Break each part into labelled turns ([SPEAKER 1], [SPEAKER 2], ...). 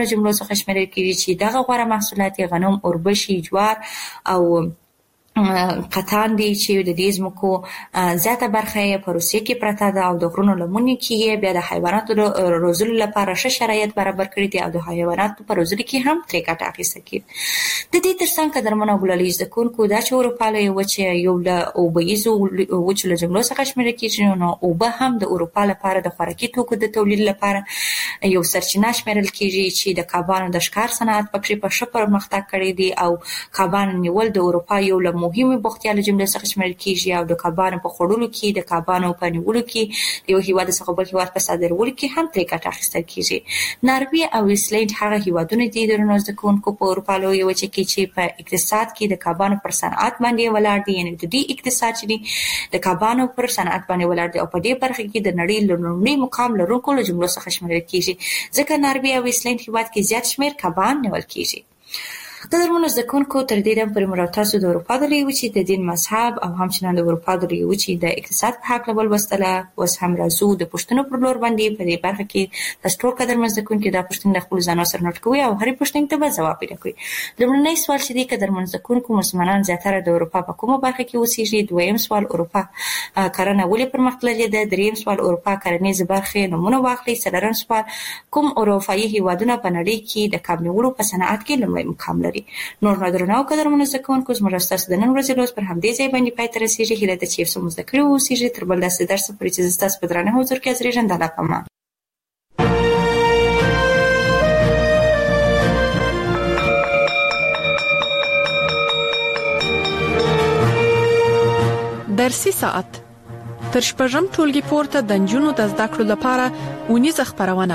[SPEAKER 1] جملو څخه شمیرل کیږي چې دغه غوره محصولات غنم، اوربشي، جوار او قطان دي چې د دې ځمکو زیاته برخه یې په روسیې کې پرته ده او د غرونو لمنې کې بیا د حیواناتو روزلو لپاره ښه شرایط برابر کړي دي او د حیواناتو په روزلو کې هم ترې ګټه اخیستل کیږي. د دې ترڅنګ قدرمنو ګلالي زده کوونکو دا چې اروپا له وچې یو له اوبهیزو وچو له جملو څخه شمیرل کیږي، نو اوبه هم د اروپا لپاره د خوراکي توکو د تولید لپاره یو سرچینه شمیرل کیږي چې د کبانو د ښکار صنعت پکې په ښه پرمختګ کړی دی او کبانو نیول د اروپا یو له مهمه بوختیا له جملې څخه شمیرل کیږي او د کبانو په خوړلو کې، د کبانو په نیولو کې، یو هیواد څخه بل هیواد په صادرولو کې هم ترې ګټه اخیستل کیږي. ناروې او ایسلنډ هغه هیوادونه دي درنو زده کوونکو په اروپا لویه وچه کې چې په اقتصاد کې د کبانو پر صنعت باندې ولاړ دي، یعنې د دې اقتصاد چې د کبانو پر صنعت باندې ولاړ دي او په دې برخه کې د نړۍ لومړني مقام لرونکو له جملو څخه شمیرل کیږي، ځکه ناروې او ایسلنډ هیواد کې زیات شمیر کبان نیول کیږي. قدرمنو زده کوونکو تر دې دمه پورې مو تاسو د اروپا د لویې وچې د دین مذهب او همچنان د اروپا د لویې وچې د اقتصاد په هکله ولوستله. اوس هم راځو د پوښتنو پر لور باندې. په دې برخه کې تاسو ټول قدرمن زده کوونکي دا پوښتنې د خپلو ځانونو سره نوټ کوئ او هرې پوښتنې ته به ځواب پیدا کړئ. لومړنی سوال چې دی قدرمن زده کوونکو، مسلمانان زیاتره د اروپا په کومه برخه کې اوسېږي؟ دویم سوال اروپا کرنه ولې پرمختللې ده؟ دریم سوال اروپا کرنیزې برخې نومونه واخلئ. څلورم سوال کوم اروپایي هیوادونه په نړۍ کې د کب نیولو په صنعت کې لومړی مقام لري؟ نور درنو قدرمنو زده کوونکو، زموږ ستاسو د نن ورځې لوست پر همدې ځای باندې پای ته رسېږي. هیله ده چې یو څه مو زده کړي واوسېږي. تر بل داسې درس پورې چې زه ستاسو په درانه حضور کې حاضرېږم، د الله په امان.
[SPEAKER 2] درسي ساعت تر شپږم ټولګي پورته د نجونو د زده کړو لپاره اونیزه خپرونه.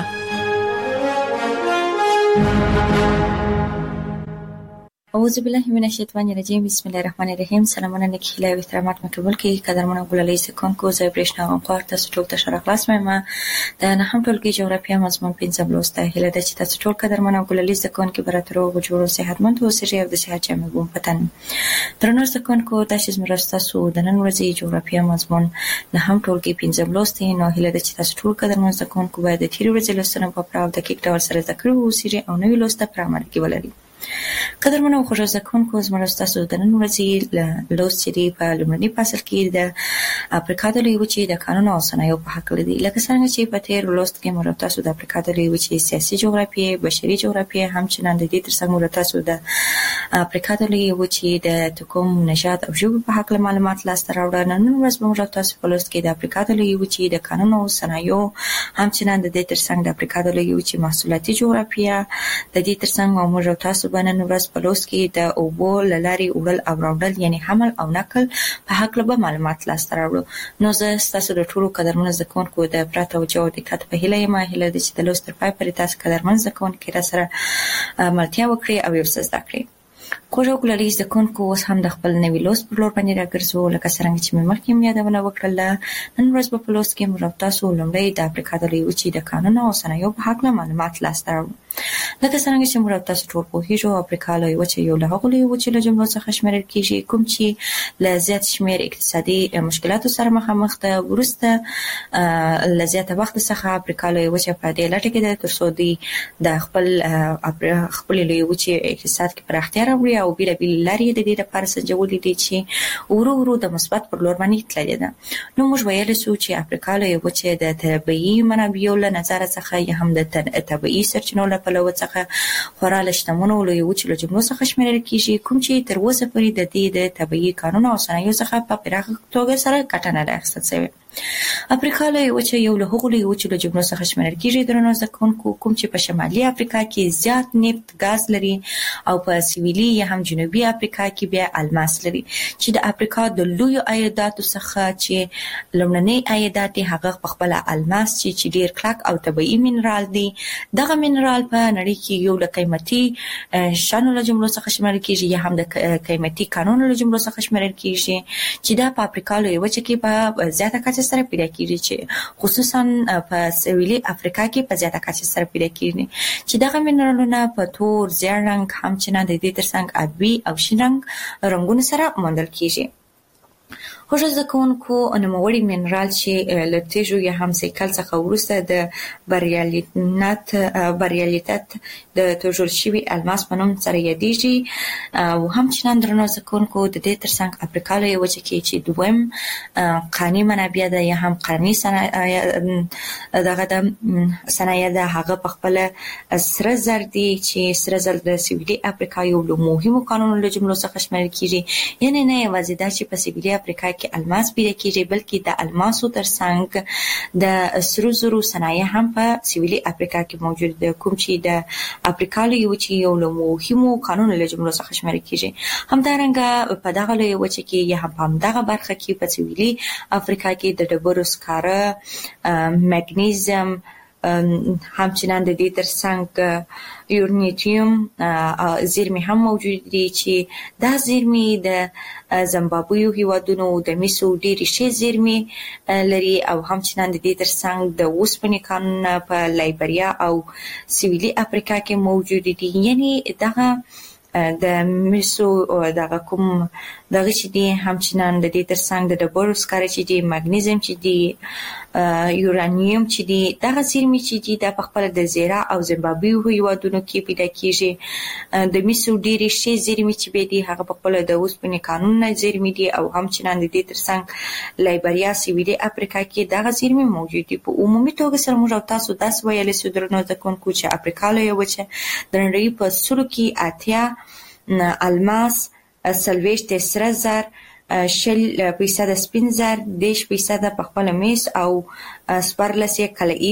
[SPEAKER 1] اعوذ بالله من الشیطان الرجیم. بسم الله الرحمن الرحیم. سلامونه نیک هیله او احترامات مقبول کی قدرمنو ګلالي سکونکو زه برېښنا غوښتل تاسو ټول ته شرف لاس مې ما د نهم ټولګي جغرافیه مضمون 15 لوسته. هیله ده چې تاسو ټول قدرمنو ګلالي سکونکو براترو وجوړو صحتمند اوسئ او د صحت جامې بوم پتن. درنو سکونکو تاسو زموږ تاسو د نن ورځې جغرافیه مضمون نهم ټولګي 15 لوسته. نو هیله ده چې تاسو ټول قدرمنو سکونکو باید د تیر ورځې لوستنه په پراو دقیق ډول سره ذکر اوسئ او نوې لوسته پر عمل کې ولرئ. قدرمنو خوږ زده کوونکو، زموږ تاسو د نن ورځې لوست چې دی په لومړني فصل کې د افریقا د لویې وچې د قانون او صنایعو په هکله دی. لکه څنګه چې په تیر لوست کې موږ تاسو د افریقا د لویې وچې سیاسي جغرافیه، بشري جغرافیه، همچنان د دې ترڅنګ موږ تاسو د افریقا د لویې وچې د تکوم، نژاد او ژبو په هکله معلومات لاسته راوړل. نن ورځ به موږ تاسو په لوست کې د افریقا د لویې وچې د قانون او صنایعو، همچنان د دې ترڅنګ د افریقا د لویې وچې محصولاتي جغرافیه، د دې ترڅنګ موږ تاسو نن ورځ په لوست کې د اوبو له لارې وړل او راوړل، یعنې حمل او نقل په هکله به معلومات لاسته راوړو. نو زه ستاسو د ټولو قدرمنو زده کوونکو د پوره توجه او دقت په هیله یم. هیله ده چې د لوست تر پای پورې تاسو قدرمن زده کوونکي را سره ملتیا وکړئ او یو څه زده کړئ. خوږ ګلالي زده کوونکو، اوس هم د خپل نوي لوست پر لور باندې راګرځو. لکه څرنګه چې مې مخکې یادونه وکړله، نن ورځ به په لوست کې موږ تاسو لومړی د افریقا د لویې وچې د قانون او صنایعو په هکله معلومات لاسته راوړو. لکه څرنګه چې موږ تاسو ټول پوهیږو، افریقا لویې وچې یو له هغو لویې وچې له جملو څخه شمیرل کیږي کوم چې له زیات شمیر اقتصادي مشکلاتو سره مخامخ ده. وروسته له زیاته وخت څخه افریقا لویې وچې په دې لټه کې ده ترڅو دوی د خپل لویې وچې اقتصاد کې پراختیا راوړي او بیلابیل لارې د دې لپاره سنجولې دي چې ورو ورو د مثبت پر لور باندې تللې ده. نو موږ ویلی سو چې افریقا لویې وچې د طبیعي منابعو له نظره څخه یا هم د طبیعي سرچینو له پلوه څخه خورا له شتمنو لویې وچې له جملو څخه شمیرل کیږي کوم چې تر اوسه پورې د دې د طبیعي کانونو او صنایعو څخه په پراخه توګه سره ګټه نه ده اخیستل شوې. افریقا لویې وچې یو له هغو لویې وچو له جملو څخه شمیرل کیږي درنو زده کوونکو کوم چې په شمالي افریقا کې زیات نفت ګاز لري او په سویلي یا هم جنوبي افریقا کې بیا الماس لري چې د افریقا د لویو عایداتو څخه چې لومړنی عایدات هغه په خپل الماس چې ډیر کلک او طبیعي مینرال دی. دغه مینرال په نړۍ کې یو له قیمتي شانو له جملو څخه شمیرل کیږي یا هم د قیمتي کانونو له جملو څخه شمیرل کیږي چې دا په افریقا لویې وچې کې په زیاته کچه سره پیدا کیږي چې خصوصا په سویلي افریقا کې په زیاته کچه سره پیدا کیږي چې دغه مینرالونه په تور، زیړ رنګ، همچنان د دې ترڅنګ آبي او شین رنګ رنګونو سره موندل کیږي. هوښه زده کوونکو نوموړي منرال چې له تیږو یا هم سیکل څخه وروسته د بریالیتت د توجل شوي الماس په نوم سره یادېږي او همچنان درنو زده کوونکو د دې ترڅنګ افریقا لویه وچه کې چې دویم قاني منابع ده یا هم قاني صنایع ده هغه په خپل سره زر دي چې سره زر د سویلي افریقا یو له مهمو کانونو له جملو څخه شمېرل کیږي یعنی نه یوازې دا چې په سویلي افریقا کې الماس پیدا کیږي بلکې د الماسو ترڅنګ د سرو زرو صنایع هم په سویلي افریقا کې موجود دي کوم چې د افریقا له یو له مهمو کانونو له جملو څخه شمېرل کیږي همدارنګه په دغه له وچه کې یا هم دغه برخه کې په سویلي افریقا کې د ډبرو سکاره مګنیزیم همچنان د دې ترڅنګ یورانیم زیرمې هم موجود دي چې دا زیرمې د زیمبابوې هیوادونو د میسو ډېرې ښې زیرمې لري او همچنان د دې ترڅنګ د اوسپنې کانونه په لایبریا او سویلي افریقا کې موجود دي یعنی دغه د میسو دغه کوم دغه چې دي همچنان د دې ترڅنګ د ډبرو سکاره چې دي مګنیزیم چې دي یورانیم چې دي دغه زیرمې چې دي د خپل د زیرا او زیمبابوې هیوادونو کې پیدا کیږي د میسو ډېرې ښې زیرمې چې به دي هغه په خپل د اوسپنې کانونه زیرمې دي او همچنان د دې ترڅنګ لایبریا سویلي افریقا کې دغه زیرمې موجود دي په عمومي توګه سره موږ تاسو داس ویل سو درنو د کوونکو چې افریقا له یو چې د نړۍ په سلو کې اتیا الماس 40 سره زر 60% سپین زر 10% په خپل میس او 14 کلئی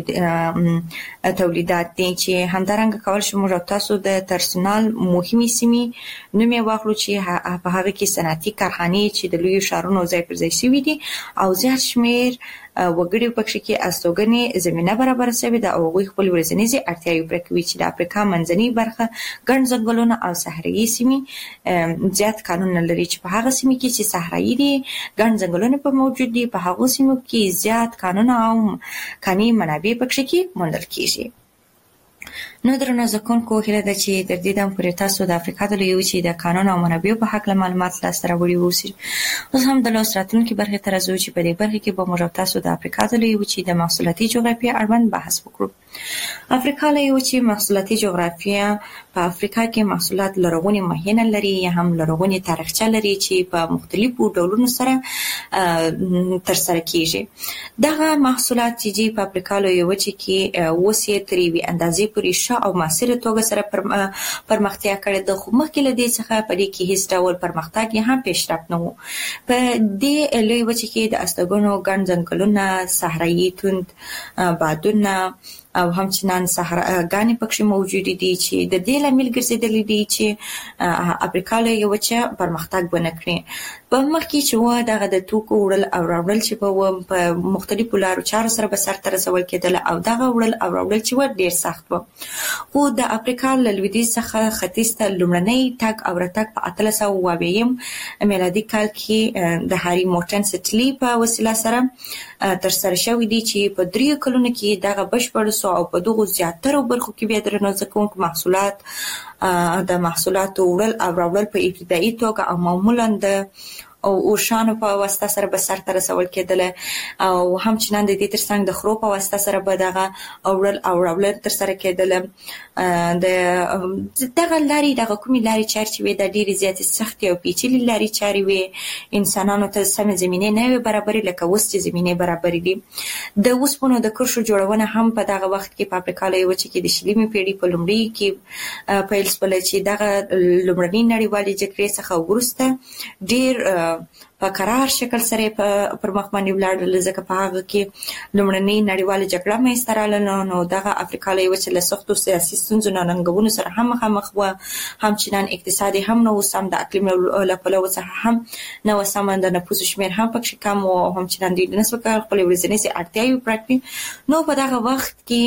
[SPEAKER 1] تولیدات دي چې همدارنګه کول شو موږ تاسو د ترسنال مهمه سیمې نومې واخلو چې په هغه کې صنعتي کارخانې چې د لوی شهرونو ځای پر ځای شوي دي او زیات شمیر وګړي پکې کې استوګنې زمينه برابر شوی د او غوي خپل ورځنی اړتیاوې پوره کوي چې د افریقا منځنۍ برخه ګڼ ځنګلونه او صحرایي سیمې زیات قانون لري چې په هغه سیمې کې چې صحرایي دي ګڼ ځنګلونه په موجود دي په هغه سیمو کې زیات قانون او قانوني منابع پکې کې موندل کیږي نو درنو زده کوونکو هیله ده چې تر دې دم پورې تاسو د افریقا د لویې وچې د قانون او منابعو په هکله معلومات لاسته راوړي اوسئ اوس هم د لوست راتلونکي برخې ته راځو چې په دې برخه کې به موږ تاسو د افریقا د لویې وچې د محصولاتي جغرافیه اړوند بحث وکړو افریقا لویې وچې محصولاتي جغرافیه په افریقا کې محصولات لرغوني مخینه لري یا هم لرغوني تاریخچه لري چې په مختلفو ډولونو سره ترسره کیږي دغه محصولات چې په افریقا لویې وچې کې وسیه ترې وي اندازې پورې او مؤثره توګه سره پرمختیا کړې د خو مخکې له دې څخه په دې کې هیڅ ډول پرمختګ یا هم پیشرفت نه و په دې لوی وچې کې د استوګنو ګڼ ځنګلونه صحرایي توند بادونه او همچنان صحراګانې پکې موجود دي چې د دې لامل ګرځېدلې دي چې افریقا له یو چې پرمختګ ونکړي په مخکې چې و دغه د توکو وړل او راوړل چې په مختلفو لارو چارو سره به سرته رسول کېدل او دغه وړل او راوړل چې و ډېر سخت و خو د افریقا له لویدیځ څخه ختیځ ته لومړنی تګ او راتګ په 1890 میلادي کال کې د هاري مورټن سټلی په وسیله سره ترسره شوی دی چې په 3 کلونو کې دغه بشپړ او په دغه زیاتره برخو کې به درنو ځکه محصولات د محصولاتو وړل او راوړل په ابتدایي توګه او معمولا د او اوشانو په واسطه سره به سرته رسول کېدل او همچنان د دې ترڅنګ د خرو په واسطه سره به دغه اورل او راول تر سره کېدل د دغه لاري دغه کومي لاري چارچې وي د ډېری زیات سخت او پیچلي لاري چاري وي انسانانو ته سم زمينه نه وي برابرې لکه وست زمينه برابرې دي د اوسپنو د کرښو جوړونه هم په دغه وخت کې په افریقا له وچې کې د شلمي پیړۍ په لومړي کې پیل شول چې دغه لومړنۍ نړیوالې جګړې څخه وروسته ډېر په قرار شکل سره پر مخ باندې ولاړل ځکه په هغه کې لومړنۍ نړیواله جګړه مې ستراله نو دغه افریقا له وچې له سختو سیاسي ستونزو ننګونو سره هم مخ و همچنان اقتصادي هم نو سم د اقلیم له پلوه څخه هم نو سم د نفوس شمیر هم پکې کم او همچنان د نسبت خپل ورځنی اړتیاوې پراخوي نو په دغه وخت کې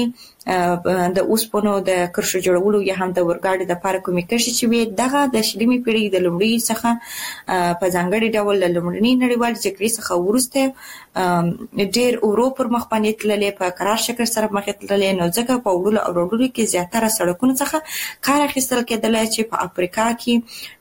[SPEAKER 1] د اوسپنو د کرښو جوړولو یا هم د ورګاډي د لپاره کومې کرښې چې وي دغه د شلمي پیړۍ د لومړي څخه په ځانګړي ډول د لومړنۍ نړیوالې جګړې څخه وروسته ډېر اورو پر مخ باندې تللې په قرار شکل سره مخ تللې نو ځکه په وړلو او وړلو کې زیاتره سړکونو څخه کار اخیستل کېدل چې په افریقا کې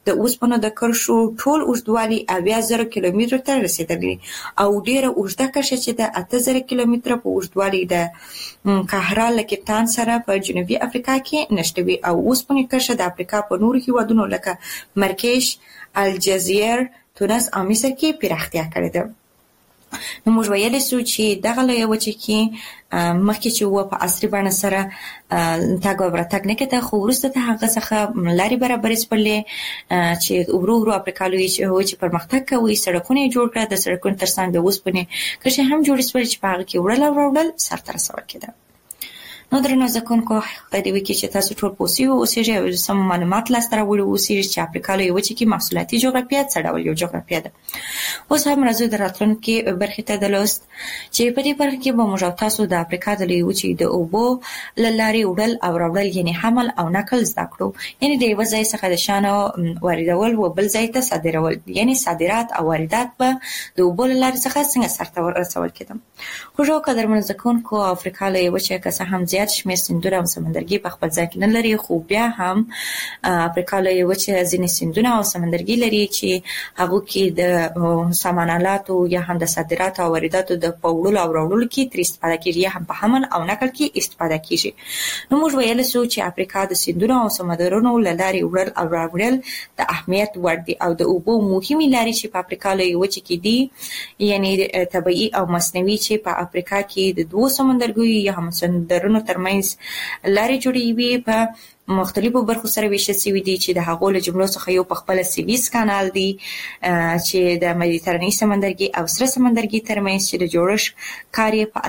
[SPEAKER 1] د اوسپنو د کرښو ټول اوږدوالی 80,000 کیلومترو ته رسیدلی او ډیره اوږده کرښه چې د 8,000 کیلومتره په اوږدوالي د کهرا له کیپټان سره په جنوبي افریقا کې نشته وي او اوسپنې کرښه د افریقا په نورو هیوادونو لکه مراکش، الجزایر، تونس او مصر کې پراختیا کړې ده. نو موږ ویلی سو چې دغه لویه وچه کې مخکې چې و په عصري بڼه سره تګ او راتګ نه کېده، خو وروسته د هغه څخه لارې برابرې شولې چې ورو ورو افریقا لویه وچې پرمختګ کوي، سړکونه یې جوړ کړه، د سړکونو ترڅنګ د اوسپنې کرښې هم جوړې شولې چې په هغه کې وړل او راوړل سرته رسول کېده. نو درنو زده کوونکو، خدای دې وکړي چې تاسو ټول پوه اوسئ او سم معلومات لاسته راوړي اوسئ چې افریقا لویه وچه کې محصولاتي جغرافیه څه ډول یو جغرافیه ده. اوس هم راځو د راتلونکي برخې ته د لوست چې په دې برخه کې به موږ او تاسو د افریقا د لویې وچې د اوبو له لارې وړل او راوړل یعنې حمل او نقل زده کړو، یعنې د یوه ځای څخه د شیانو واردول و بل ځای ته صادرول، یعنې صادرات او واردات به د اوبو له لارې څخه څنګه سرته رسول کېده. خوږو قدرمنو زده کوونکو، افریقا لویه وچه که څه هم زیات شمېر سیندونه او سمندرګي په خپل ځای کې نه لري، خو بیا هم افریقا لویه وچه ځینې سیندونه او سمندرګي لري چې هغو کې د سامان آلاتو یا هم د صادراتو او وارداتو د په وړلو او راوړلو کې ترې استفاده کېږي، یا هم په حمل او نقل کې استفاده کېږي. نو موږ ویلی سو چې افریقا د سیندونو او سمندرونو له لارې وړل او راوړل د اهمیت وړ دي او د اوبو مهمې لارې چې په افریقا لویه وچه کې دي، یعنې طبیعي او مصنوعي چې په افریقا کې د دوو سمندرګیو یا هم سمندرونو ترمنځ لارې جوړوي په مختلفو برخو سره ویشل شوي دي چې د هغو له جملو څخه یو په خپله سویس کانال دی چې د مدیترانې سمندرګي او سره سمندرګي ترمنځ چې د جوړښت کار یې په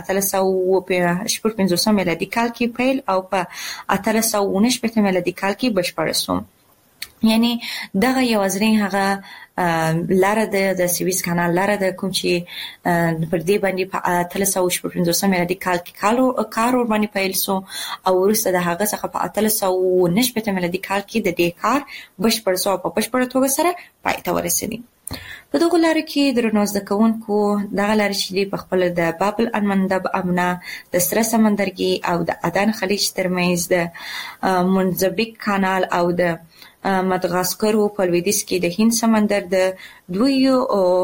[SPEAKER 1] 1856 میلادي کال کې پیل او په 1869 میلادي کال کې بشپړ شو. یعنی دغه یوازینی هغه لاره د سویس کانال لاره ده کوم چې پر دې باندې په 1855 میلادي کال کې کار ور باندې پیل شو او وروسته د هغه څخه په 1890 میلادي کال کې د دې کار بشپړ شو او په بشپړه توګه سره پای ته ورسېدی. په دغه لاره کې درنو زده کوونکو دغه لاره چې په خپل د باب المندب امنا د سره سمندرګي او د عدن خلیج ترمنځ د منځبیک کانال او د مدغاسکر په لویدیځ کې د هند سمندر د دویو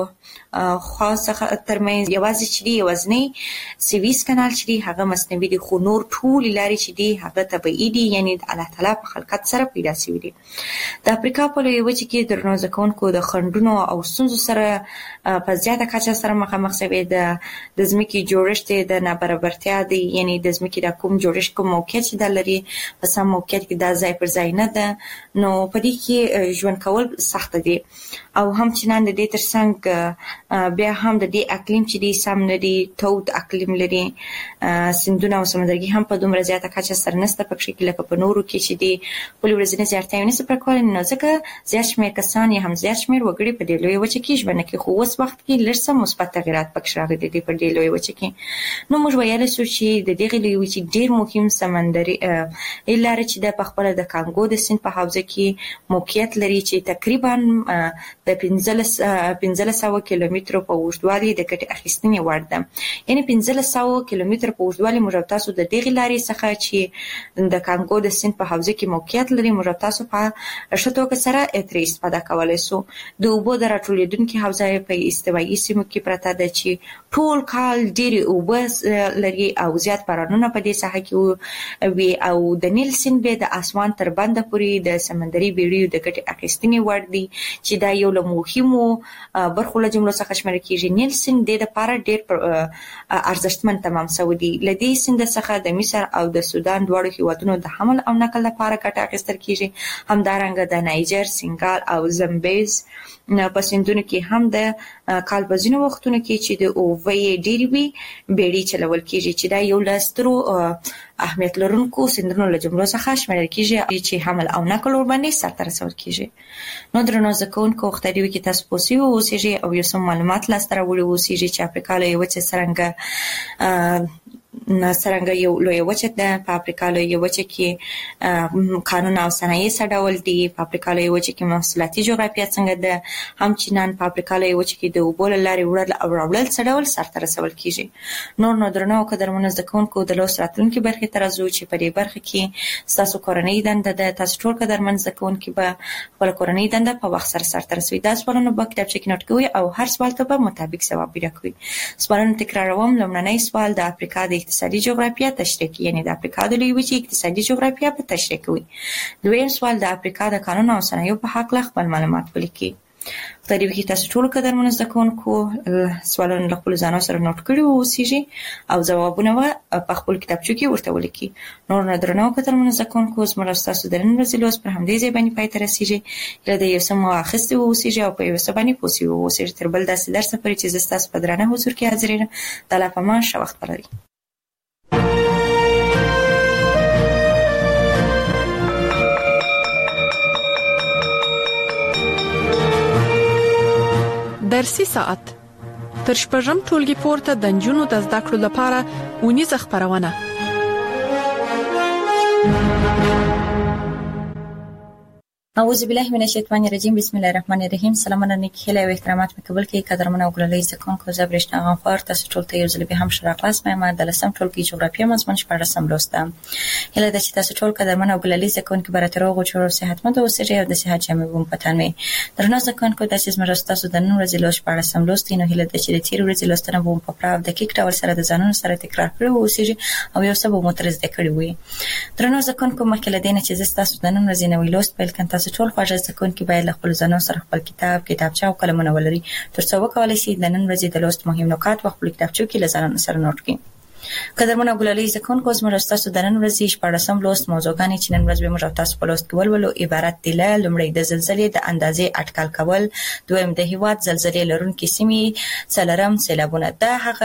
[SPEAKER 1] خاصه ترمنځ یوازې چې دی یوازنی سویس کانال چې دی هغه مصنوعي دی، خو نور ټول لارې چې دی هغه طبیعي دي، یعنی د الله تعالی په خلقت سره پیدا شوي دي. د افریقا په لویه وچه کې درنو زده کوونکو د خنډونو او ستونزو سره په زیاته کچه سره مخامخ شوي. د ځمکې جوړښت د نابرابرتیا دی، یعنی د ځمکې د کوم جوړښت کوم موقعیت چې دا لري په سم موقعیت کې دا ځای پر ځای نه ده، نو په دې کې ژوند کول سخت دي او هم چې نن د دې ترڅنګ بیا هم د دې اقلیم چې دی سم نه دی، تود اقلیم لري، سیندونه او سمندرګي هم په دومره زیاته کچه سره نشته پکې کې لکه په نورو کې چې دی خپل ورځنی اړتیاوې نشي پوره کولی، نو ځکه زیات شمېر کسان یا هم زیات شمېر وګړي په دې لویه وچه کې ژوند کوي. خو اوس وخت کې لږ څه مثبت تغیرات پکې راغلي دي په دې لویه وچه کې. نو موږ ویلی سو چې د دغې لویې وچې ډېر مهم سمندري لارې چې ده په خپله د کانګو د سیند په حوزه کې موقعیت لري چې تقریبا د 1500 کیلومترو په اوږدوالي د ګټې اخیستنې وړ ده. یعنې 1500 کیلومتر په اوږدوالي موږ تاسو د دغې لارې څخه چې د کانګو د سیند په حوزه کې موقعیت لري موږ تاسو په ښه توګه سره ترې استفاده کولی سو. د اوبو د راټولېدونکي حوزه په استوایي سیمو کې پرته ده چې ټول کال ډېرې اوبه لري او زیات بارانونه په دې ساحه کې وي او د نیل سیند بیا د اسمان تر بنده پورې د سمندري بیړیو د ګټې اخیستنې وړ دي چې دا یو له مهمو برخو له جملو څخه شمېرل کېږي. نیل سیند د لپاره ډېر ارزښتمن تمام شوی دی. له دې سیند څخه د مصر او د سودان دواړو هیوادونو د حمل او نقل لپاره ګټه اخیستل کېږي. همدارنګه د نایجر، سینګال او زمبیز په سیندونو کې هم د کال په ځینو وختونو کې چې د اوبه ډېرې وي بیړۍ چلول کېږي چې دا یو له سترو اهمیت لرونکو سیندونو له جملو څخه شمېرل کېږي چې حمل او نقل ورباندې سرته رسول کېږي. نو درنو زده کوونکو، خدای دې وکړي تاسو پوه سوي اوسېږئ او یو څه معلومات لاسته راوړي اوسېږي چې افریقا لویه وچه څرنګه څنګه یو لوی وچه ده په افریقا لوی وچه کې قانون او صنایع څه ډول دي، په افریقا لوی وچه کې محصولاتي جغرافیه څنګه ده، همچنان په افریقا لوی وچه کې د اوبو له لارې وړل او راوړل څه ډول سرته رسول کیږي. نو درنو قدرمنو زده کوونکو د لوست راتلونکي برخې ته راځو چې په دې برخه کې تاسو کورنۍ دنده ده. تاسو ټول قدرمن زده کوونکي به خپل کورنۍ دنده په وخت سره سرته رسوي. دا سوالونه به کتابچه کې نوٹ کوئ او هر سوال ته به مطابق ځواب پیدا کوئ. سوالونه تکراروم. لومړنی سوال د افریقا د اقتصادي جغرافیه تشریح کوي، یعنی د افریقا د لوی وچې اقتصادي جغرافیه په تشریح کوي. دویم سوال د افریقا د قانون او صنایعو په حق خپل معلومات ولیکي. په دې کې تاسو ټول قدرمن زده کوونکو سوالونه له خپل ځانو سره نوٹ کړئ او اوسېږي او ځوابونه په خپل کتابچو کې ورته ولیکي. نور نه درنو قدرمن زده کوونکو زموږ تاسو د نن ورځې لوست پر همدې ځای باندې پای ته رسیږي. له دې یو سم واخیستو اوسېږي او په یو څه باندې پوسي اوسېږي. تر بل داسې درس پورې چې زه تاسو په درنه حضور کې حاضر یم. تعالی په امان ښه وخت ولرئ.
[SPEAKER 2] درسي ساعت تر شپږم ټولګي پورته د نجونو د زده کړو لپاره اونیزه خبرونه.
[SPEAKER 1] اعوذ بالله من الشیطان الرجیم. بسم الله الرحمن الرحیم. سلامونه نیکی له احترامات مقبول کې قدرمن او ګلالي زکونکو زه برېښنا غنخوار تاسو ټول ته یو ځل به هم شرا کلاس مې د لسم ټولګي جغرافیه مضمون شپږم لوستم. هله د چې تاسو ټول قدرمن او ګلالي زکونکو برات روغ او چور صحتمند اوسئ او د صحت جامې ووم پتان مې درنه زکونکو د چې زموږ تاسو د نن ورځې لوست شپږم لوست نو هله د چې د تیر ورځې لوستنه ووم په پراو د کیک ډول سره د ځانونو سره تکرار کړو اوسئ او یو څه به مترز د کړی وي. درنه زکونکو مخکې لدې نه چې تاسو د نن ورځې نوې لوست پیل کړئ تاسو ټول خوښ کې باید له خپل ځانو سره خپل کتابچه او قلمونه ولري ترڅو وکولای شي د نن ورځې د لوست مهم نکات په خپل کتابچو کې له ځانو سره نوٹ کړئ. قدرمن ګلالي زکونکو زموږ تاسو د نن ورځې شپږم لوست موضوعګانې چې نن ورځ به موږ تاسو په لوست کې ولولو عبارت دي له لومړی د زلزلې د اندازې اټکل کول، دویم د هیواد زلزلې لرونکي سیمې، څلورم سیلابونه. دا هغه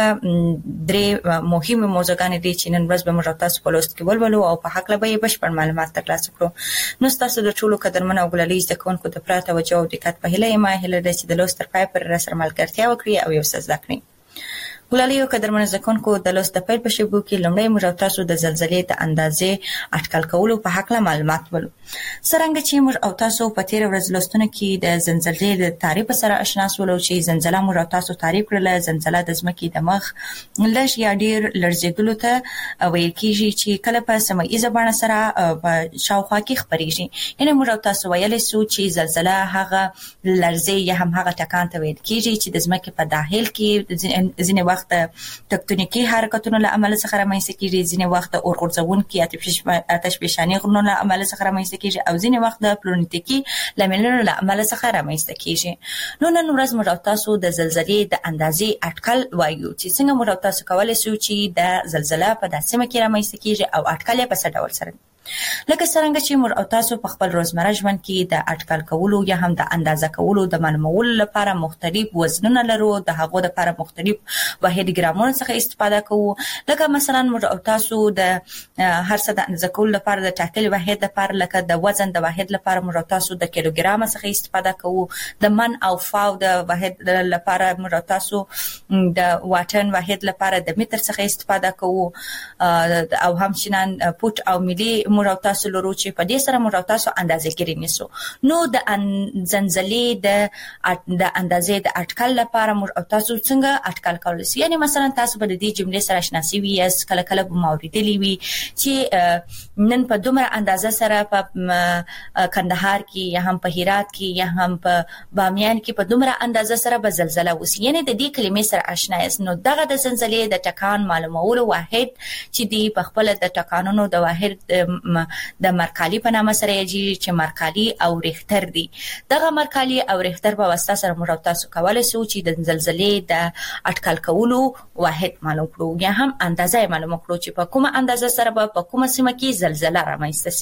[SPEAKER 1] درې مهمه موضوعګانې دي چې نن ورځ به موږ تاسو په لوست کې ولولو او په حق له به بشپړ معلومات ترلاسه کړو. نو تاسو د ټولو قدرمن ګلالي زکونکو د پراته توجه او دقت په هیله ما هیله ده چې د لوست تر پای پر سره ملګرتیا وکړي او یو څه زده کړئ. ګلالي او قدرمن زکونکو د لوست د پیل په شیبو کې لومړی موږ تاسو د زلزلې د اندازې اټکل کولو په حق له معلومات ولو. څنګه چې موږ او تاسو په تیر ورځ لوستونه کې د زلزلې د تعریف سره آشنا شولو چې زلزلہ موږ تاسو تعریف کړل. زلزلہ د ځمکې د مخ لږ یا ډیر لړزیدلو ته ویل کیږي چې کله په سمایي بڼه سره په شاوخوا کې خبريږي. یعنی موږ تاسو ویلې سو چې زلزلہ هغه لړزې یا هم هغه ټکان ته ویل کیږي چې د ځمکې په داخل کې ځینې وخت تکتونیکی حرکتونو له عمل څخه رامنځته کیږي، ځینې وخت اورغورځونکي آتشفشاني غرونو له عمل څخه رامنځته کیږي او ځینې وخت د پلونیتیکی لاملونو له عمل څخه رامنځته کیږي. نو نن ورځ موږ تاسو د زلزلې د اندازې اټکل وایو چې څنګه موږ تاسو کولای شو چې د زلزلہ په داسې مکه رامنځته کیږي او اټکل یې په څه ډول سره لکه څنګه چې موږ او تاسو په خپل روزمره ژوند کې د اټکل کولو یا هم د اندازه کولو د معلومولو لپاره مختلف وزنونه لرو، د هغو لپاره مختلف واحد ګرامونو څخه استفاده کوو. لکه مثلا موږ او تاسو د هر څه د اندازه کولو لپاره د ټاکلي واحد لپاره لکه د وزن د واحد لپاره موږ او تاسو د کیلوګرام څخه استفاده کوو، د من او فاو د واحد لپاره موږ او تاسو د واټن واحد لپاره د متر څخه استفاده کوو او همچنان فوټ او ملي موږ تاسو لرو چې په دې سره موږ تاسو اندازې ګری نیسو. نو د زلزلې د اندازې د اټکل لپاره موږ تاسو څنګه اټکل کولای شئ. یعنی مثلا تاسو به د دې جملې سره آشنا شوي یاست، کله کله به موریدلی وي چې نن په دومره اندازه سره په کندهار کې یا هم په هرات کې یا هم په بامیان کې په دومره اندازه سره به زلزلہ وسی. یعنی د دې کلمې سره آشنا یاست. نو دغه د زلزلې د ټکان معلومولو واحد چې دی په خپل د ټکانونو د واحد د مرکالی په نامه سره یادېږي چې مرکالی او ریختر دي. دغه مرکالی او ریختر په واسطه سره موږ تاسو کولای شو چې د زلزلې د اټکل کولو واحد معلوم کړو یا هم اندازه معلوم کړو چې په کومه اندازه سره په کومه سیمه کې زلزلہ رامنځته شي.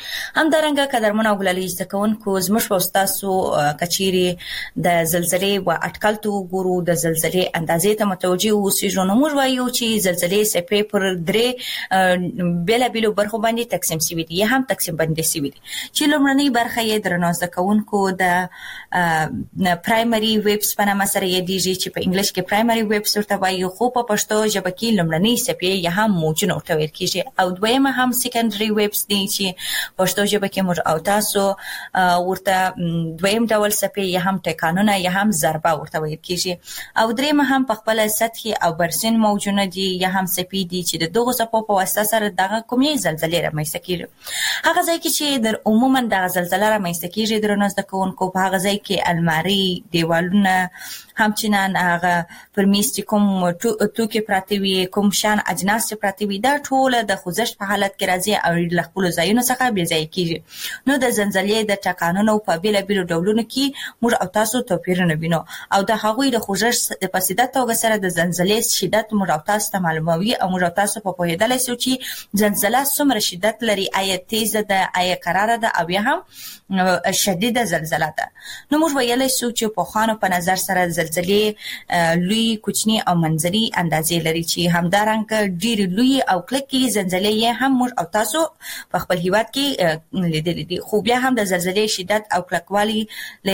[SPEAKER 1] همدارنګه قدرمن او ګلالي زده کوونکو زموږ په استادو کچيري د زلزلې او اټکل ته ګورو د زلزلې اندازې ته متوجي اوسېږو نو موږ وایو چې زلزلې سپې پر درې بیلابیلو برخو باندې تقسیم شوي دي یا هم تقسیم بندي شوي دي چې لومړنۍ برخه یې درنو زده کوونکو د پرایمري ویبس په نامه سره یادېږي چې په انګلیش کې پرایمري ویبس ورته وایي خو په پښتو ژبه کې لومړنۍ سپې یا هم موجونه ورته ویل کېږي او دویمه هم سیکنډري ویبس دي چې پښتو ژبه کې موږ او تاسو ورته دویم ډول سپې یا هم ټکانونه یا هم ضربه ورته ویل کېږي او درېمه هم په خپل سطحي او برسن موجونه دي یا هم سپې دي چې د دغه سپو په واسطه سره دغه کومې زلزلې رامنځته کېږي هغه ځای کې چې د عموما د زلزلې رامنځته کېږي درنو زده کوونکو په هغه ځای کې الماري دیوالونه همچنان هغه پر میز چې کوم توکي پراته وي کوم شان اجناس پراته وي دا ټول د خوځښت په حالت کې راځي او له خپل ځایونو څخه بې ځای کېږي نو د زلزلې د ټکانونو په بیلابیلو ډولونو کې موږ او تاسو توپیرونه وینو او د هغوی د خوځښت د پسیدت توګه سره د زلزلې شدت موږ او تاسو ته معلوموي او موږ او تاسو په پوهېدلای شو چې زلزله څومره شدت لري آیا تیزه ده آیا قراره ده او یا هم شدیده زلزله ده نو موږ ویلای شو چې په خوانو په نظر سره زلزلې لوی کوچنی او منځري اندازې لري چې همدارنګه ډېر لوی او کلکې زلزلې هم موږ او تاسو په خپل هیواد کې لیدلې دي خو بیا هم د زلزلې شدت او کلکوالي له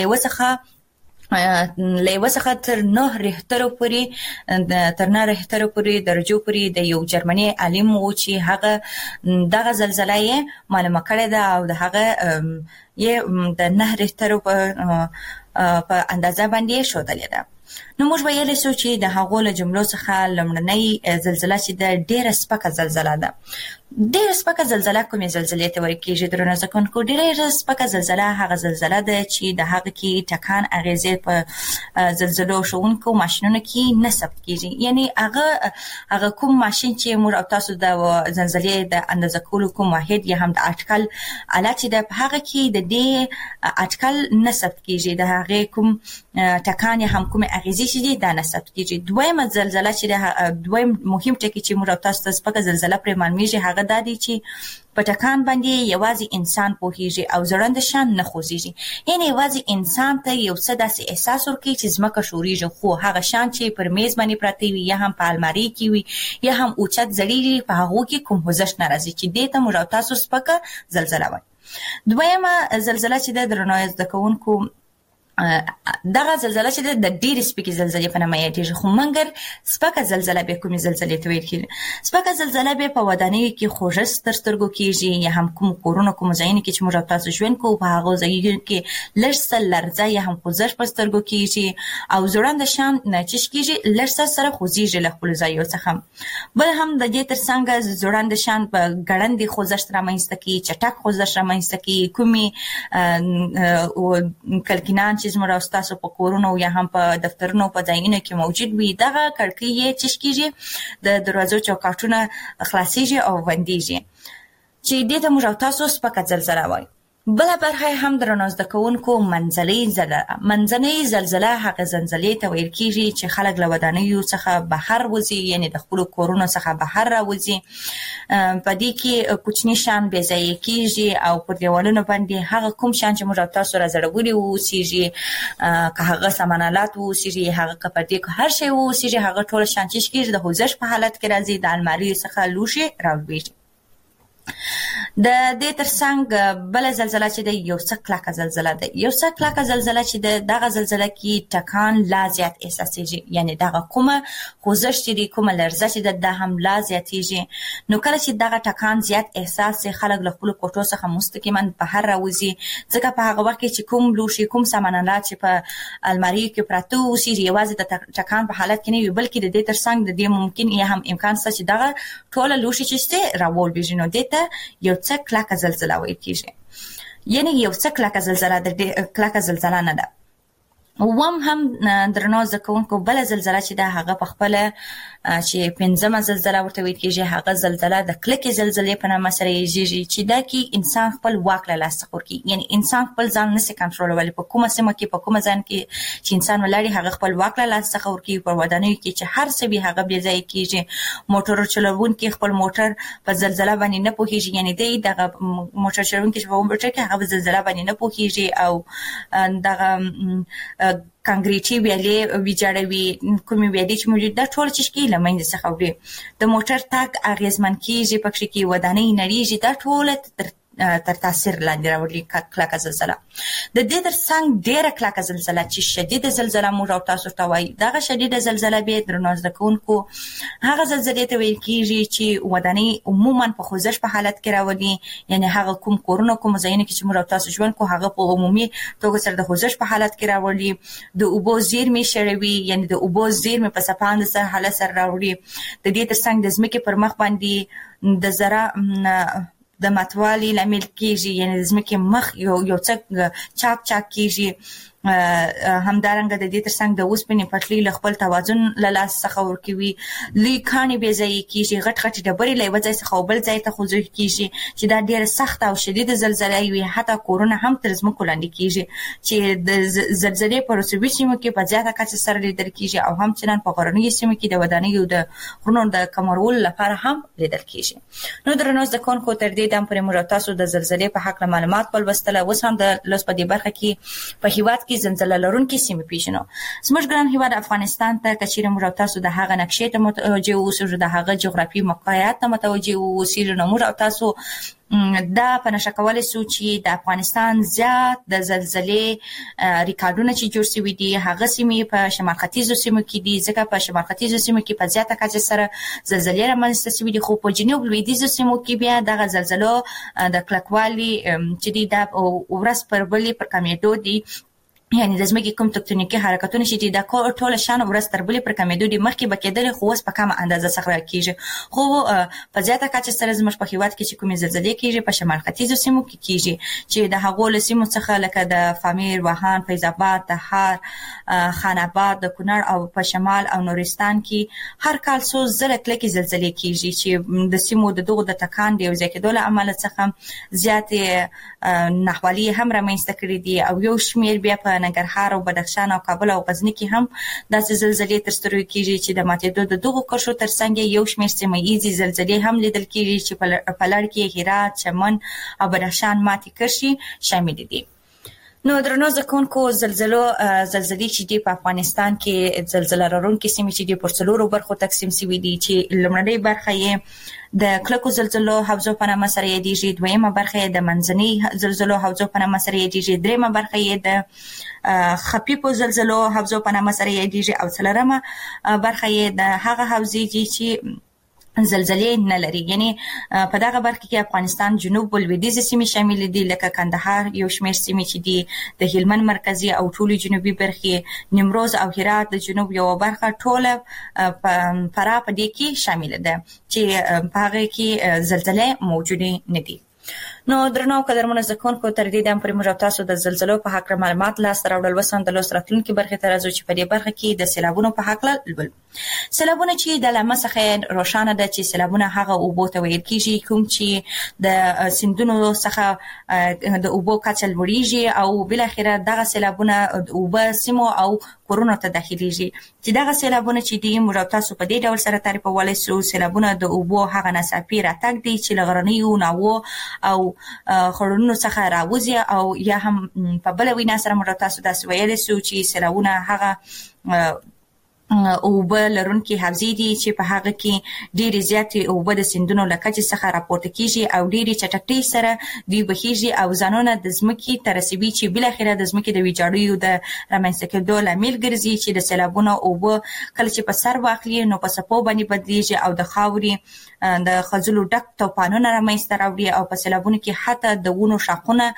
[SPEAKER 1] وسخه تر 9 ریختر پورې درجو پورې د یو جرمني عالم و چې هغه دغه زلزلې معلومه کړې ده او هغه یې د 9 ریختر په اندازه باندې شودلې ده نو موږ ویل شو چې د هغو له جملو څخه لومړنۍ زلزله چې د ډېره سپکه زلزله ده ډېره سپکه زلزله کومې زلزلې ته ویل کېږي درنو زده کوونکو ډېره سپکه زلزله هغه زلزله ده چې د هغه کې ټکان اغیزې په زلزلو شوونکو ماشینونو کې نه ثبت کېږي یعنی هغه کوم ماشین چې موږ او تاسو د زلزلې د اندازه کولو کوم واحد یا هم د اټکل آله چې د هغه کې د دې اټکل نه ثبت کېږي د هغه کوم ټکان یا هم کوم اغیزې چې دا نه ثبت کېږي دویمه زلزله چې دویم مهم ټکی چې موږ او تاسو ته سپکه زلزله پرې معلومیږي هغه دا دی چې په ټکان باندې یوازې انسان پوهیږي او زړند شان نه خوځيږي یعنی یوازې انسان ته یو څه داسې احساس ورکوي چې ځمکه شوريږي خو هغه شان چې پر میز باندې پراته وي یا هم په الماري کې وي یا هم اوچت زړیږي په هغه کې کوم خوځښت ناراضي چې دې ته موږ او تاسو سپکه زلزله وایي دویمه زلزله چې د درنو زده کوونکو دغه زلزله چې د ډېرې سپکې زلزلې په نامه یادېږي خو مګر سپکه زلزله به کومې زلزلې ته ویل کېږي سپکه زلزله به په ودانیو کې خوځښت تر سترګو کېږي یا هم کوم کورونو کوم ځایونو کې چې موږ تاسو ژوند کوو په هغو ځایونو کې لږ څه لړزه یا هم خوځښت په سترګو کېږي او ځوړنده شان چش کېږي لږ څه سره خوځېږي له خپلو ځایو څخه بل هم د دې تر څنګ ځوړنده شان په ګړندې خوځښت رامنځته کوي چټک خوځښت رامنځته کوي کومې کلکینان چې زموږ او تاسو په کورونو یا هم په دفترونو په ځایونو کې موجود وي دغه کړکۍ یې چش کېږي د دروازو چوکاټونه خلاصېږي او بندېږي چې دې ته موږ او تاسو سپکه زلزله وایو بله برخه هم درنو زده کوونکو منځنۍ زلزله هغه زلزلې ته ویل کېږي چې خلک له ودانیو څخه بهر وځي یعنی د خپلو کورونو څخه بهر راوځي په دې کې کوچني شان بې ځایه کېږي او پر دیوالونو باندې هغه کوم شان چې موږ تاسو راځړولي اوسېږي که هغه سامانالات اوسېږي هغه که پردې که هر شی اوسېږي هغه ټول شان چې کېږي د خوځښت په حالت کې راځي د المارۍ څخه لوښي راولوېږي د دې ترڅنګ بل زلزله چې د یو څه کلکه زلزله ده یو څه کلکه زلزله چې دغه زلزله کې ټکان لا زیات احساسېږي یعنی دغه کومه خوځښت دی کومه لړزه چې د هم لا زیاتېږي نو کله چې دغه ټکان زیات احساس شي خلک له خپل کوټو څخه مستقیما بهر راوځي ځکه په هغه وخت کې کوم لوښي کوم سامانالات چې په المارۍ کې پراته اوسېږي یوازې د ټکان په حالت کې نه وي بلکې د دې ترڅنګ د دې ممکن یا هم امکان شته چې دغه ټول لوښي چې راولوېږي نو دې ته یو څه کلکه زلزله ویل کېږي یعنی یو څه کلکه زلزله نه ده وم هم درنو زکونکو بل زلزلہ چې دا هغه په خپل چې پنځمه زلزلہ ورته ویل کېږي هغه زلزلہ د کلکې زلزلې په نامه سره یادېږي چې دا کې انسان خپل واک له لاسه ورکوي یعنی انسان خپل ځان نشي کنټرولولی په کومه سیمه کې په کومه ځان کې چې انسان ولاړی هغه خپل واک له لاسه ورکوي په ودانیو کې چې هر څه به هغه بیا ځای کېږي موټر چلوونکي خپل موټر په زلزلہ باندې نه پوهیږي یعنی دغه موټر چلوونکي چې په موټر کې هغه زلزلہ باندې نه پوهیږي او دغه کانکریټي ویلې ویجاړوي کومې ویلې چې موجود دا ټول چې شکل لمنځه څخه وړي د موټر تاګ اغیزمن کیږي پکې کې ودانۍ نړیږي دا ټول تر تاثیر لاندې راوړي کلکه زلزلہ د دې ترڅنګ ډېره کلکه زلزلہ چې شدید زلزلہ موږ او تاسو ته وایي دا شدید زلزلہ به درنو ځکونکو هغه زلزلې ته ویل کېږي چې ودانۍ عموما په خوځښت په حالت کې راوړي یعنی هغه کوم کورونه کوم ځایونه کې چې موږ او تاسو ژوند کو هغه په عمومي توګه سره د خوځښت په حالت کې راوړي د اوبو زیرمې شړوي یعنی د اوبو زیرمې په سپاند سره حالت سره راوړي د دې ترڅنګ د ځمکې پر مخ باندې د زرا د ماتوالي لامل کېږي یعنی د ځمکې مخ یو څه چاک کېږي همدارنګه د دې ترڅنګ د اوسپنې پټلۍ له خپل توازن له لاس څخه ورکوي لوی کانې بې ځایه کېږي غټ ډبرې له یوه ځای څخه بل ځای ته خوځښت کېږي چې دا ډېره سخته او شدیده زلزله وي حتی کورونه هم تر ځمکو لاندې کېږي چې د زلزلې په رسوبي سیمو کې په زیاته کچه سره لیدل کېږي او همچنان په غرنیو سیمو کې د ودانیو د غرونو د کمرولو لپاره هم لیدل کېږي نو درنو زدهکوونکو تر دې دم پورې موږ تاسو د زلزلې په هکله معلومات ولوستل اوس هم د لوست په دې برخه کې په هیواد کې زلزله لرونکي سیمې پیژنو زموږ ګران هیواد افغانستان ته کچېرې موږ تاسو د هغه نقشې ته متوجه اوسو د هغه جغرافي موقعیت ته متوجه اوسو نو موږ تاسو دا په نشه کولای شو چې د افغانستان زیات د زلزلې ریکارډونه چې جوړ شوي دي هغه سیمې په شمال ختیځو سیمو کې دي ځکه په شمال ختیځو سیمو کې په زیاته کچه سره زلزلې رامنځته شوي دي خو په جنوب لویدیځو سیمو کې بیا دغه زلزلو د کلکوالي چې دي د ورځ پر بلې پر کمیدو دي یعنی د ځمکې کوم تکتونیکي حرکتونه چې د ټول شان ورځ تر بلې پر کمیدو دي مخکې به کېدل خو اوس په کمه اندازه څخه کېږي خو په زیاته کچه سره زموږ په هیواد کې چې کومې زلزلې کېږي په شمال ختیځو سیمو کې کېږي چې د هغو له سیمو څخه لکه د فامیر واهان فیض آباد تخار خان آباد د کونړ او په شمال او نورستان کې هر کال څو ځله کلکې زلزلې کېږي چې د سیمو د دغو د تکان د یوځای کېدو له امله څخه زیاتې ناخوالي هم رامنځته کړي دي او یو شمېر بیا په ننګرهار او بدخشان او کابل او غزني کې هم داسې زلزلې ترسره کېږي چې د ماتېدو د دغو کرښو ترڅنګ یو شمېر سیمه ییزې زلزلې هم لیدل کېږي چې په لړ کې هرات چمن او بدخشان ماتې کرښې شامل دي نو درنو زدهکوونکو زلزلې چې دي په افغانستان کې زلزله لرونکي سیمې چې دي پر څلورو برخو تقسیم شوي دي چې لومړنۍ برخه یې د کلکو زلزلو حوزو په نامه سره یادېږي دویمه برخه یې د منځنۍ زلزلو حوزو په نامه سره یادېږي دریمه برخه یې د خفیفو زلزلو حوزو په نامه سره یادېږي او څلورمه برخه یې د هغه حوزې چې زلزلې نه لري یعنی په دغه برخه کې افغانستان جنوب او لویدیځ سیمې شامل دي لکه کندهار یو شمېر سیمې چې دي د هلمند مرکزي او ټولي جنوبي برخې نیمروز او هرات د جنوب یو برخه ټوله فرا په دې کې شامل ده چې په هغه کې زلزلې موجوده نه دي نو درنو قدرمنو زدهکوونکو تر دې دم پورې موږ تاسو د زلزلو په هکله معلومات لاسته راوړل وسم د لوست راتلونکي برخې ته راځو چې په دې برخه کې د سیلابونو په هکله لول سیلابونه چې د لامل څخه روښانه ده چې سیلابونه هغه اوبو ته ویل کېږي کوم چې د سیندونو څخه د اوبو کچه لوړیږي او بل اخره دغه سیلابونه د اوبو سیمو او کورونو ته داخليږي چې دغه سیلابونه چې دي موږ تاسو په دې ډول سره تعریفولای شو سیلابونه د اوبو هغه ناڅاپي راتګ دي چې لغرنیو ناوو او خړونو څخه راوځي او یا هم په بل وینا سره موږ تاسو داسې ویل شو چې سیلابونه هغه اوبه لرونکي حوزې دي چې په هغه کې ډېرې زیاتې اوبه د سیندونو له کچې څخه راپورته کېږي او ډېرې چټکتۍ سره دوی بهیږي او ځانونه د ځمکې ته رسوي چې بالاخره د ځمکې د ویجاړیو د رامنځته کېدو لامل ګرځي چې د سیلابونو اوبه کله چې په سر واخلي نو په څپو باندې بدلیږي او د خاورې د خځلو ډک توپانونه رامنځته راوړي او په سیلابونو کې حتی د ونو شاخونه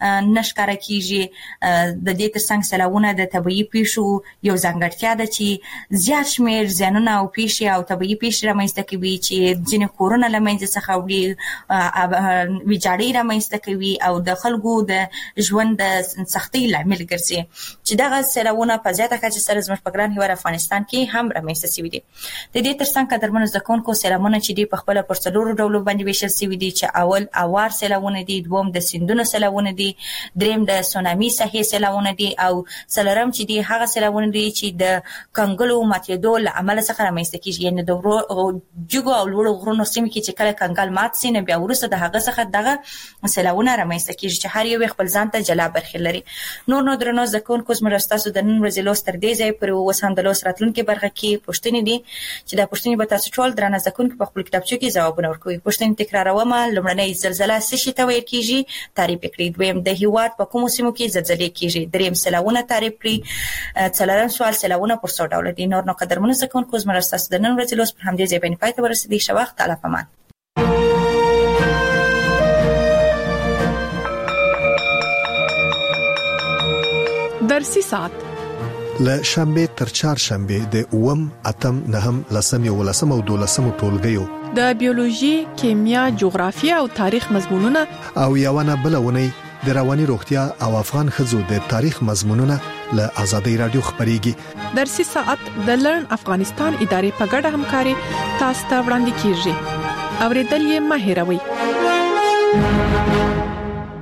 [SPEAKER 1] نشکاره کېږي د دې ترڅنګ سیلابونه د طبیعي پیښو یو ځانګړتیا ده چې زیات شمیر زیانونه او پیښې او طبيعي پیښې رامنځته کوي چې ځینې کورونه له منځه څخه وړي، ویجاړي رامنځته کوي او د خلکو د ژوند د سختۍ لامل ګرځي چې دغه سیلابونه په زیاته کچه سره زموږ په ګران هیواد افغانستان کې هم رامنځته شوي دي. د دې ترڅنګ قدرمنو زده کوونکو سیلابونه چې دی په خپل پر څلورو ډولو باندې ویشل شوي دي چې اول اوار سیلابونه دي، دوم د سیندونو سیلابونه دي، دریم د سونامي ساحې سیلابونه دي او څلورم چې دی هغه سیلابونه دي چې د کنګلو ماتېدو له امله څخه رامنځته کیږي، یعنی د جګو او لوړو غرونو سیمې کې چې کله کنګل مات سي نه بیا وروسته د هغه څخه دغه سیلابونه رامنځته کیږي چې هر یو خپل ځان ته جلا برخې لري. نور درنو زده کوونکو زموږ تاسو د نن ورځې لوست تر دې ځای پر اوس هم د لوست راتلونکي برخه کې پوښتنې دي چې دا پوښتنې به تاسو ټول درنه زده کوونکو په خپل کتابچو کې ځوابونه ورکوي. پوښتنې تکراروم. لومړنۍ زلزلہ څه شي ته ویل کیږي؟ تعریف کړئ. دویم د هیواد په کومو سیمو کې زلزلې کیږي؟ دریم سیلابونه تعریف کړئ. څلورم سوال سیلابونه پر څو ډول دي؟ نور قدرمنو زده کوونکو زموږ تاسو د نن ورځې لوست پر همدې ځای باندې پای ته ورسېدی. ښه وخت. الله پامان.
[SPEAKER 2] درسي ساعت
[SPEAKER 3] له شنبه تر چهارشنبه د 8 اتم نهم لسم یو لسم او دولسم ټولګیو
[SPEAKER 2] د بیولوژي، کیمیا، جغرافیه او تاریخ مضمونونه
[SPEAKER 3] او یوونه بلونه د رواني روغتیا او افغان خزو د تاریخ مضمونونه له آزادۍ رادیو خبريږي.
[SPEAKER 2] درسي ساعت د لرن افغانستان ادارې په ګډه همکاري تاسو ته وړاندې کیږي. اوریدل یې مه هېروئ.